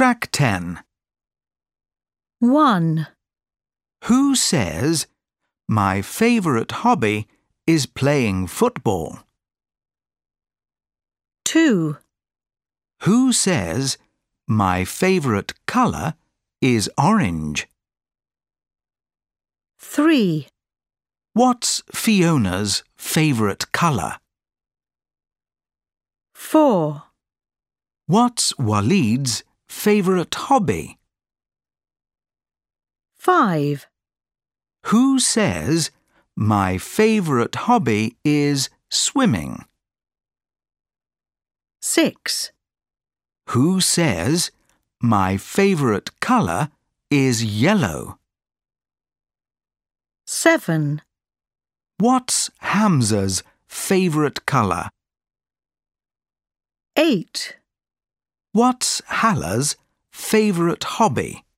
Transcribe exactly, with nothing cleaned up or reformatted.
Track ten. one, Who says, "My favourite hobby is playing football"? two, Who says, "My favourite colour is orange"? three, What's Fiona's favourite colour? four, What's Walid's favourite hobby? five, Who says, "My favourite hobby is swimming"? six, Who says, "My favourite colour is yellow"? seven, What's Hamza's favourite colour? eight, What's Hala's favourite hobby?